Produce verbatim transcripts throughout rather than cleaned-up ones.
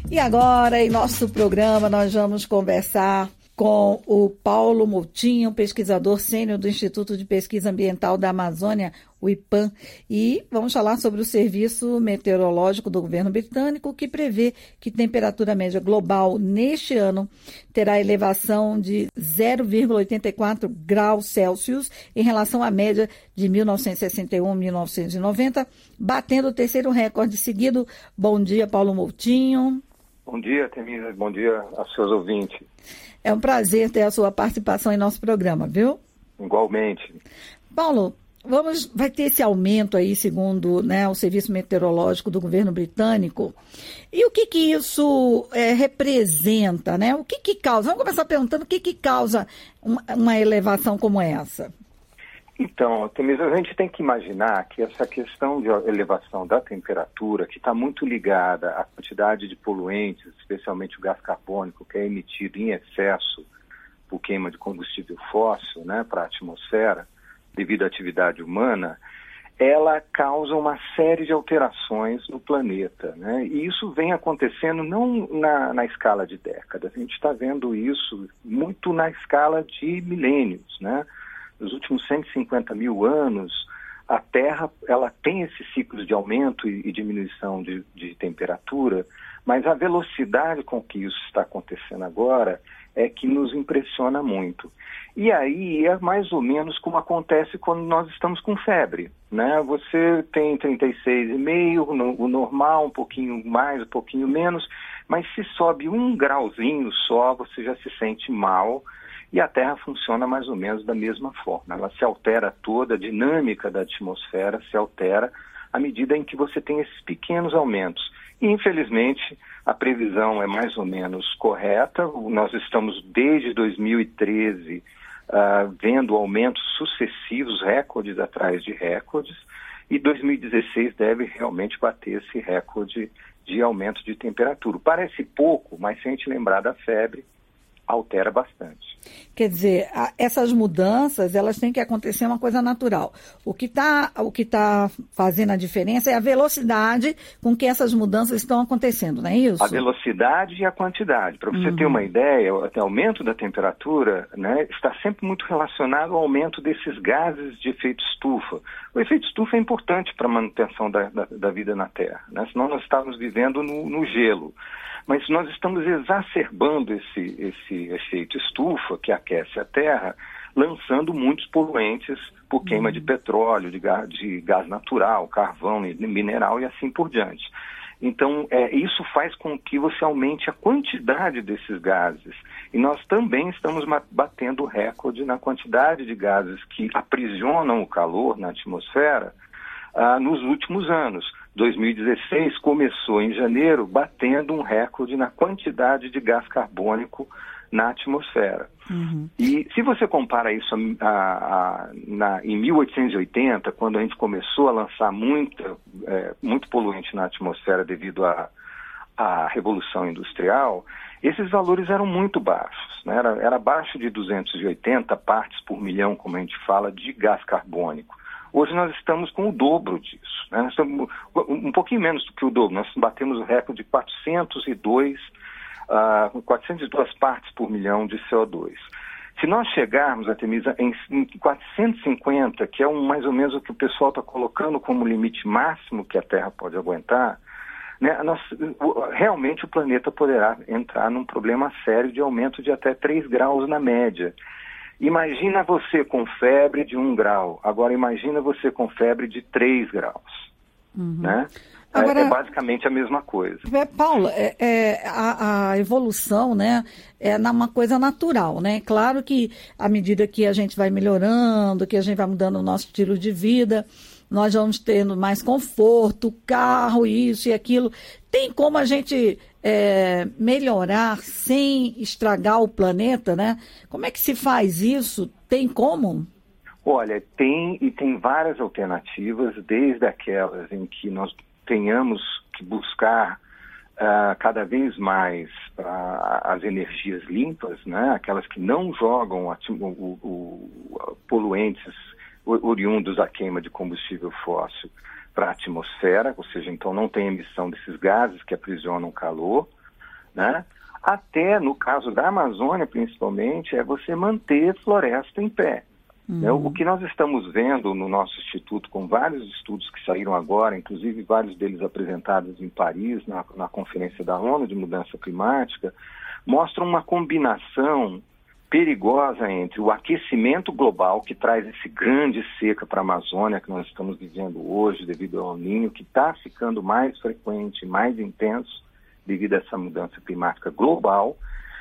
E agora, em nosso programa, nós vamos conversar com o Paulo Moutinho, pesquisador sênior do Instituto de Pesquisa Ambiental da Amazônia, o IPAM, e vamos falar sobre o Serviço Meteorológico do Governo Britânico, que prevê que temperatura média global neste ano terá elevação de zero vírgula oitenta e quatro graus Celsius em relação à média de mil novecentos e sessenta e um a mil novecentos e noventa, batendo o terceiro recorde seguido. Bom dia, Paulo Moutinho. Bom dia, Temísia. Bom dia aos seus ouvintes. É um prazer ter a sua participação em nosso programa, viu? Igualmente. Paulo, vamos, vai ter esse aumento aí, segundo, né, o Serviço Meteorológico do Governo Britânico. E o que que isso é, representa, né? O que que causa? Vamos começar perguntando o que que causa uma, uma elevação como essa. Então, Temísia, a gente tem que imaginar que essa questão de elevação da temperatura, que está muito ligada à quantidade de poluentes, especialmente o gás carbônico, que é emitido em excesso por queima de combustível fóssil, né, para a atmosfera, devido à atividade humana, ela causa uma série de alterações no planeta, né? E isso vem acontecendo não na, na escala de décadas, a gente está vendo isso muito na escala de milênios, né? Nos últimos cento e cinquenta mil anos, a Terra ela tem esses ciclos de aumento e, e diminuição de, de temperatura, mas a velocidade com que isso está acontecendo agora é que nos impressiona muito. E aí é mais ou menos como acontece quando nós estamos com febre, né? Você tem trinta e seis vírgula cinco, o normal, um pouquinho mais, um pouquinho menos, mas se sobe um grauzinho só, você já se sente mal. E a Terra funciona mais ou menos da mesma forma. Ela se altera toda, a dinâmica da atmosfera se altera à medida em que você tem esses pequenos aumentos. E, infelizmente, a previsão é mais ou menos correta. Nós estamos, desde dois mil e treze, uh, vendo aumentos sucessivos, recordes atrás de recordes, e dois mil e dezesseis deve realmente bater esse recorde de aumento de temperatura. Parece pouco, mas se a gente lembrar da febre, altera bastante. Quer dizer, a, essas mudanças, elas têm que acontecer uma coisa natural. O que está o que tá fazendo a diferença é a velocidade com que essas mudanças estão acontecendo, não é isso? A velocidade e a quantidade. Para você uhum. ter uma ideia, o aumento da temperatura, né, está sempre muito relacionado ao aumento desses gases de efeito estufa. O efeito estufa é importante para a manutenção da, da, da vida na Terra, né? Senão nós estávamos vivendo no, no gelo. Mas nós estamos exacerbando esse, esse efeito estufa, que aquece a Terra, lançando muitos poluentes por queima de petróleo, de gás, de gás natural, carvão, mineral e assim por diante. Então, é, isso faz com que você aumente a quantidade desses gases. E nós também estamos batendo recorde na quantidade de gases que aprisionam o calor na atmosfera ah, nos últimos anos. dois mil e dezesseis começou em janeiro batendo um recorde na quantidade de gás carbônico na atmosfera. Uhum. E se você compara isso a, a, a, na, em mil oitocentos e oitenta, quando a gente começou a lançar muita, é, muito poluente na atmosfera devido à à Revolução Industrial, esses valores eram muito baixos, né? Era, era abaixo de duzentos e oitenta partes por milhão, como a gente fala, de gás carbônico. Hoje nós estamos com o dobro disso, né? Nós estamos um pouquinho menos do que o dobro. Nós batemos o recorde de quatrocentos e dois, uh, quatrocentas e duas partes por milhão de C O dois. Se nós chegarmos, Artemisa, em, em quatrocentos e cinquenta, que é um, mais ou menos o que o pessoal está colocando como limite máximo que a Terra pode aguentar, né, nós, realmente o planeta poderá entrar num problema sério de aumento de até três graus na média. Imagina você com febre de um grau, agora imagina você com febre de três graus, uhum. né? Agora, é, é basicamente a mesma coisa. É, Paulo, é, é, a, a evolução, né, é uma coisa natural, né? Claro que à medida que a gente vai melhorando, que a gente vai mudando o nosso estilo de vida, nós vamos tendo mais conforto, carro, isso e aquilo. Tem como a gente é, melhorar sem estragar o planeta, né? Como é que se faz isso? Tem como? Olha, tem e tem várias alternativas, desde aquelas em que nós tenhamos que buscar uh, cada vez mais uh, as energias limpas, né? Aquelas que não jogam o, o, o, poluentes oriundos da queima de combustível fóssil para a atmosfera, ou seja, então não tem emissão desses gases que aprisionam calor. né? Até, no caso da Amazônia, principalmente, é você manter floresta em pé. Uhum. Né? O que nós estamos vendo no nosso instituto, com vários estudos que saíram agora, inclusive vários deles apresentados em Paris, na, na Conferência da ONU de Mudança Climática, mostram uma combinação perigosa entre o aquecimento global, que traz esse grande seca para a Amazônia, que nós estamos vivendo hoje devido ao El Niño, que está ficando mais frequente, mais intenso, devido a essa mudança climática global,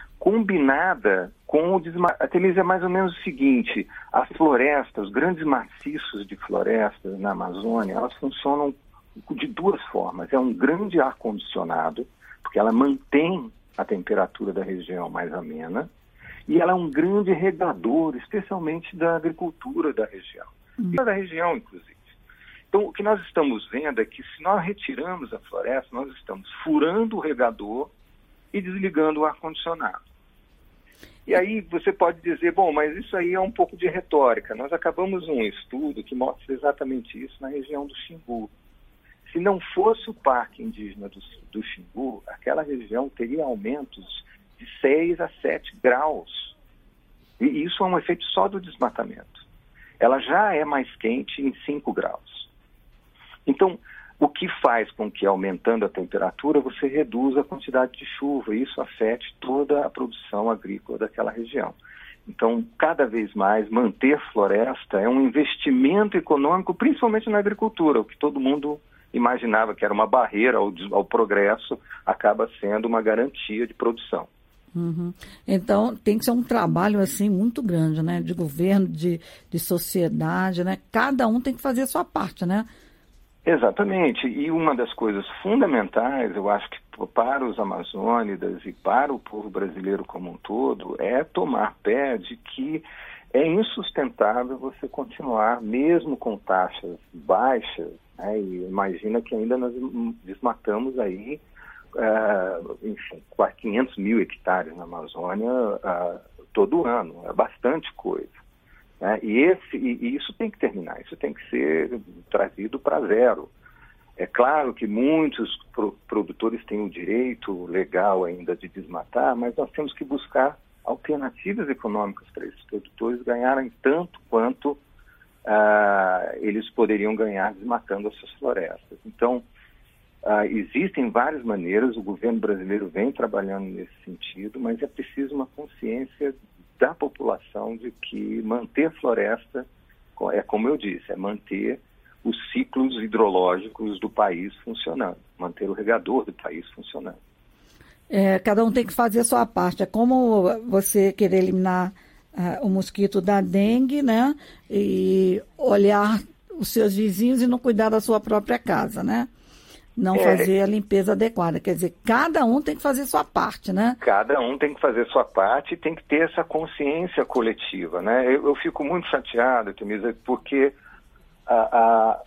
combinada com o desmatamento. A Temísia é mais ou menos o seguinte: as florestas, os grandes maciços de florestas na Amazônia, elas funcionam de duas formas. É um grande ar-condicionado, porque ela mantém a temperatura da região mais amena, e ela é um grande regador, especialmente da agricultura da região, uhum. e da região, inclusive. Então, o que nós estamos vendo é que, se nós retiramos a floresta, nós estamos furando o regador e desligando o ar-condicionado. E aí você pode dizer, bom, mas isso aí é um pouco de retórica. Nós acabamos um estudo que mostra exatamente isso na região do Xingu. Se não fosse o Parque Indígena do, do Xingu, aquela região teria aumentos de seis a sete graus. E isso é um efeito só do desmatamento. Ela já é mais quente em cinco graus. Então, o que faz com que, aumentando a temperatura, você reduza a quantidade de chuva, e isso afete toda a produção agrícola daquela região. Então, cada vez mais, manter floresta é um investimento econômico, principalmente na agricultura. O que todo mundo imaginava que era uma barreira ao, ao progresso, acaba sendo uma garantia de produção. Uhum. Então, tem que ser um trabalho assim muito grande, né? De governo, de, de sociedade, né? Cada um tem que fazer a sua parte, né? Exatamente, e uma das coisas fundamentais, eu acho que para os amazônidas e para o povo brasileiro como um todo, é tomar pé de que é insustentável você continuar, mesmo com taxas baixas, né, e imagina que ainda nós desmatamos aí, uh, enfim, quinhentos mil hectares na Amazônia uh, todo ano, é bastante coisa. É, e, esse, e, e isso tem que terminar, isso tem que ser trazido para zero. É claro que muitos pro, produtores têm o direito legal ainda de desmatar, mas nós temos que buscar alternativas econômicas para esses produtores ganharem tanto quanto ah, eles poderiam ganhar desmatando essas florestas. Então, ah, existem várias maneiras, o governo brasileiro vem trabalhando nesse sentido, mas é preciso uma consciência da população de que manter floresta, é como eu disse, é manter os ciclos hidrológicos do país funcionando, manter o regador do país funcionando. É, cada um tem que fazer a sua parte. É como você querer eliminar uh, o mosquito da dengue, né? E olhar os seus vizinhos e não cuidar da sua própria casa, né? Não é, fazer a limpeza adequada. Quer dizer, cada um tem que fazer sua parte, né? Cada um tem que fazer sua parte e tem que ter essa consciência coletiva, né? Eu, eu fico muito chateado, Temísia, porque a, a,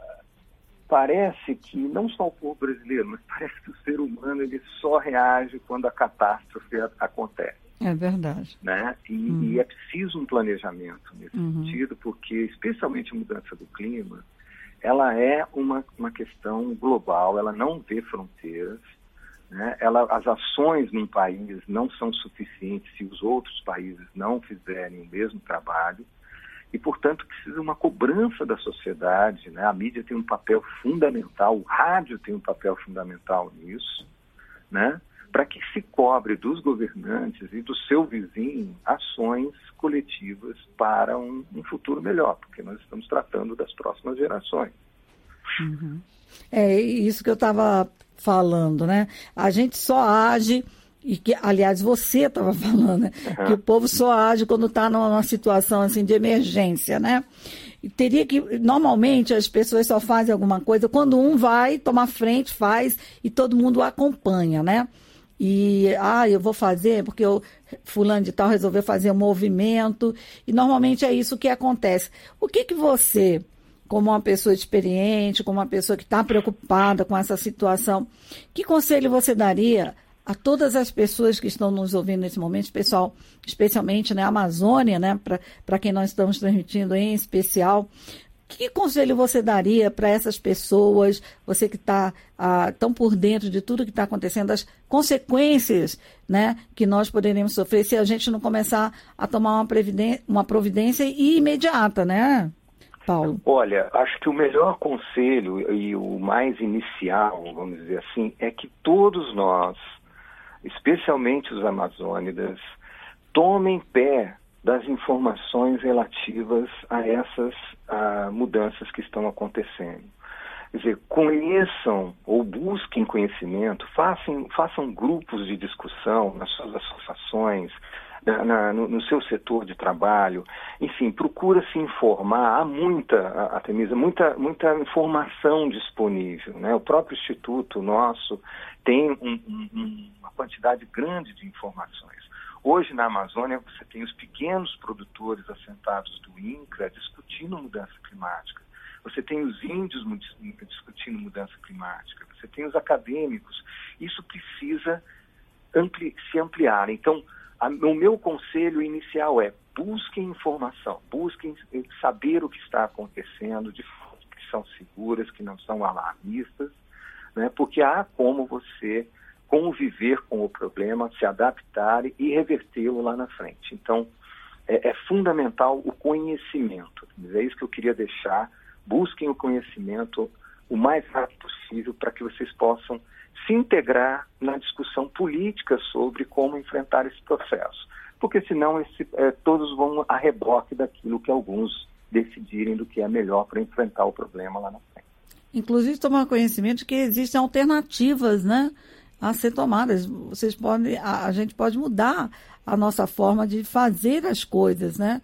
parece que não só o povo brasileiro, mas parece que o ser humano ele só reage quando a catástrofe a, acontece. É verdade. Né? E, uhum. e é preciso um planejamento nesse uhum. sentido, porque especialmente a mudança do clima, ela é uma, uma questão global, ela não vê fronteiras, né? Ela, as ações num país não são suficientes se os outros países não fizerem o mesmo trabalho, e, portanto, precisa uma cobrança da sociedade, né? A mídia tem um papel fundamental, o rádio tem um papel fundamental nisso, né? Para que se cobre dos governantes e do seu vizinho ações coletivas para um, um futuro melhor, porque nós estamos tratando das próximas gerações. Uhum. É isso que eu estava falando, né? A gente só age, e que, aliás, você estava falando, né? Uhum. Que o povo só age quando está numa situação assim, de emergência, né? E teria que, normalmente, as pessoas só fazem alguma coisa quando um vai, toma frente, faz, e todo mundo acompanha, né? E, ah, eu vou fazer porque eu, fulano de tal resolveu fazer um movimento, e normalmente é isso que acontece. O que que você, como uma pessoa experiente, como uma pessoa que está preocupada com essa situação, que conselho você daria a todas as pessoas que estão nos ouvindo nesse momento, pessoal, especialmente na, né, Amazônia, né, para quem nós estamos transmitindo em especial, Que conselho você daria para essas pessoas, você que está ah, tão por dentro de tudo que está acontecendo, as consequências, né, que nós poderemos sofrer se a gente não começar a tomar uma, uma providência imediata, né, Paulo? Olha, acho que o melhor conselho e o mais inicial, vamos dizer assim, é que todos nós, especialmente os amazônidas, tomem pé das informações relativas a essas a, mudanças que estão acontecendo. Quer dizer, conheçam ou busquem conhecimento, façam, façam grupos de discussão nas suas associações, na, na, no, no seu setor de trabalho, enfim, procura se informar. Há muita, Artemisa, muita, muita informação disponível, né? O próprio Instituto nosso tem um, um, uma quantidade grande de informações. Hoje, na Amazônia, você tem os pequenos produtores assentados do INCRA discutindo mudança climática. Você tem os índios discutindo mudança climática. Você tem os acadêmicos. Isso precisa ampli- se ampliar. Então, a, o meu conselho inicial é: busquem informação, busquem saber o que está acontecendo de formas que são seguras, que não são alarmistas, né? Porque há como você conviver com o problema, se adaptar e revertê-lo lá na frente. Então, é, é fundamental o conhecimento. É isso que eu queria deixar. Busquem o conhecimento o mais rápido possível para que vocês possam se integrar na discussão política sobre como enfrentar esse processo. Porque senão esse, é, todos vão a reboque daquilo que alguns decidirem do que é melhor para enfrentar o problema lá na frente. Inclusive tomar conhecimento de que existem alternativas, né, a ser tomadas. Vocês podem, a, a gente pode mudar a nossa forma de fazer as coisas, né?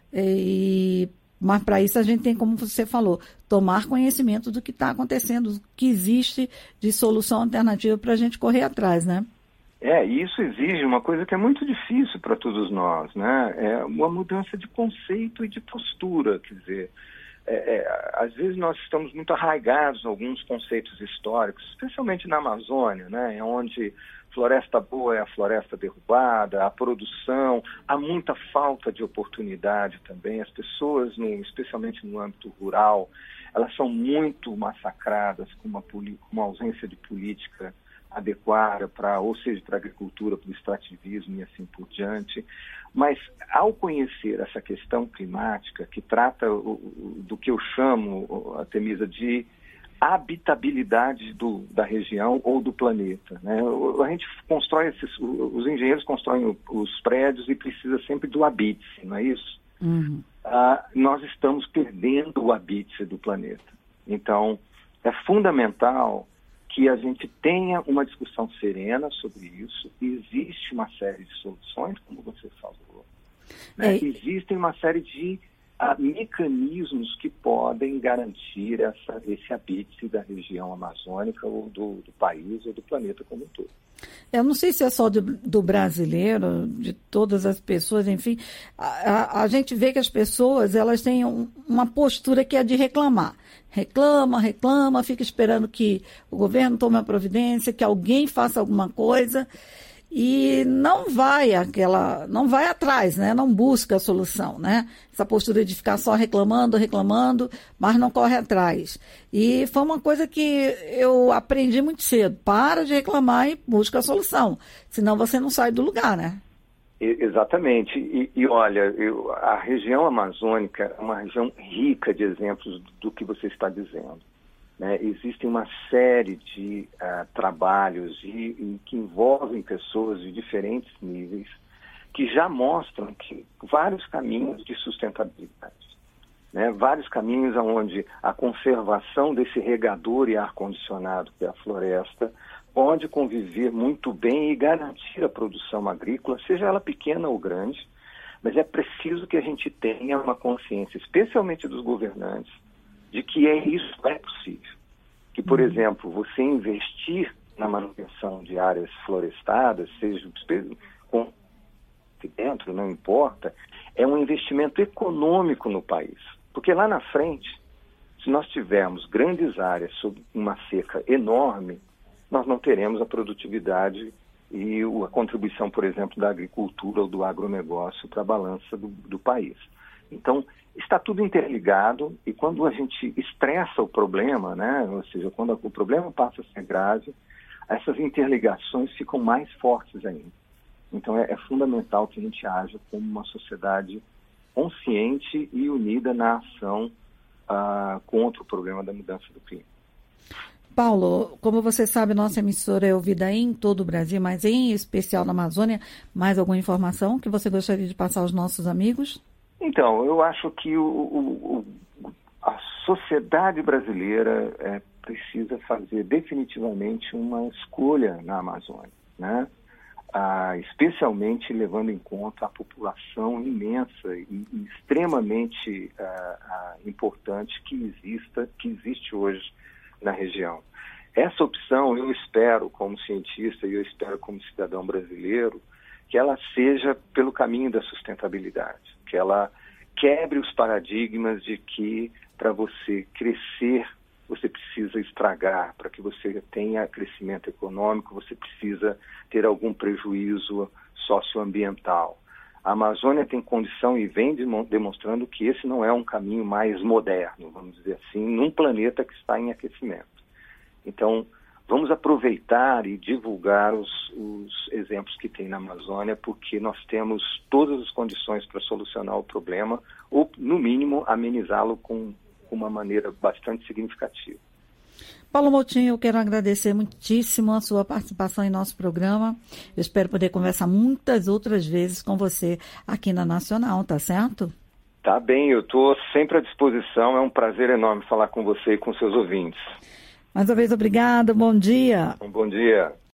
E, mas para isso a gente tem, como você falou, tomar conhecimento do que está acontecendo, do que existe de solução alternativa para a gente correr atrás, né? É, e isso exige uma coisa que é muito difícil para todos nós, né? É uma mudança de conceito e de postura, quer dizer, É, é, às vezes nós estamos muito arraigados em alguns conceitos históricos, especialmente na Amazônia, né, onde floresta boa é a floresta derrubada, a produção, há muita falta de oportunidade também. As pessoas, no, especialmente no âmbito rural, elas são muito massacradas com uma, com uma ausência de política adequada, para, ou seja, para a agricultura, para o extrativismo e assim por diante. Mas, ao conhecer essa questão climática, que trata o, o, do que eu chamo, Artemisa, de habitabilidade do, da região ou do planeta, né? A gente constrói esses, os engenheiros constroem os prédios e precisa sempre do habite, não é isso? Uhum. Ah, nós estamos perdendo o habite do planeta. Então, é fundamental que a gente tenha uma discussão serena sobre isso. Existe uma série de soluções, como você falou. Né? É. Existem uma série de uh, mecanismos que podem garantir essa, esse habite da região amazônica ou do, do país ou do planeta como um todo. Eu não sei se é só do, do brasileiro, de todas as pessoas, enfim. A, a, a gente vê que as pessoas, elas têm um, uma postura que é de reclamar. Reclama, reclama, fica esperando que o governo tome a providência, que alguém faça alguma coisa e não vai aquela, não vai atrás, né? Não busca a solução, né? Essa postura de ficar só reclamando, reclamando, mas não corre atrás. E foi uma coisa que eu aprendi muito cedo. Para de reclamar e busca a solução, senão você não sai do lugar, né? Exatamente. E, e olha, eu, a região amazônica é uma região rica de exemplos do que você está dizendo. Né? Existem uma série de uh, trabalhos de, em, que envolvem pessoas de diferentes níveis que já mostram que vários caminhos de sustentabilidade, né? Vários caminhos onde a conservação desse regador e ar-condicionado, que é a floresta, pode conviver muito bem e garantir a produção agrícola, seja ela pequena ou grande, mas é preciso que a gente tenha uma consciência, especialmente dos governantes, de que é isso é possível. Que, por uhum. exemplo, você investir na manutenção de áreas florestadas, seja com dentro, não importa, é um investimento econômico no país. Porque lá na frente, se nós tivermos grandes áreas sob uma seca enorme, nós não teremos a produtividade e a contribuição, por exemplo, da agricultura ou do agronegócio para a balança do, do país. Então, está tudo interligado e quando a gente estressa o problema, né, ou seja, quando o problema passa a ser grave, essas interligações ficam mais fortes ainda. Então é, é fundamental que a gente haja como uma sociedade consciente e unida na ação uh, contra o problema da mudança do clima. Paulo, como você sabe, nossa emissora é ouvida em todo o Brasil, mas em especial na Amazônia. Mais alguma informação que você gostaria de passar aos nossos amigos? Então, eu acho que o, o, o, a sociedade brasileira é, precisa fazer definitivamente uma escolha na Amazônia, né? Ah, especialmente levando em conta a população imensa e, e extremamente ah, ah, importante que, exista, que existe hoje na região. Essa opção, eu espero como cientista e eu espero como cidadão brasileiro, que ela seja pelo caminho da sustentabilidade, que ela quebre os paradigmas de que para você crescer, você precisa estragar, para que você tenha crescimento econômico, você precisa ter algum prejuízo socioambiental. A Amazônia tem condição e vem demonstrando que esse não é um caminho mais moderno, vamos dizer assim, num planeta que está em aquecimento. Então, vamos aproveitar e divulgar os, os exemplos que tem na Amazônia, porque nós temos todas as condições para solucionar o problema, ou, no mínimo, amenizá-lo com uma maneira bastante significativa. Paulo Moutinho, eu quero agradecer muitíssimo a sua participação em nosso programa. Eu espero poder conversar muitas outras vezes com você aqui na Nacional, tá certo? Tá bem, eu estou sempre à disposição. É um prazer enorme falar com você e com seus ouvintes. Mais uma vez, obrigada. Bom dia. Um bom dia.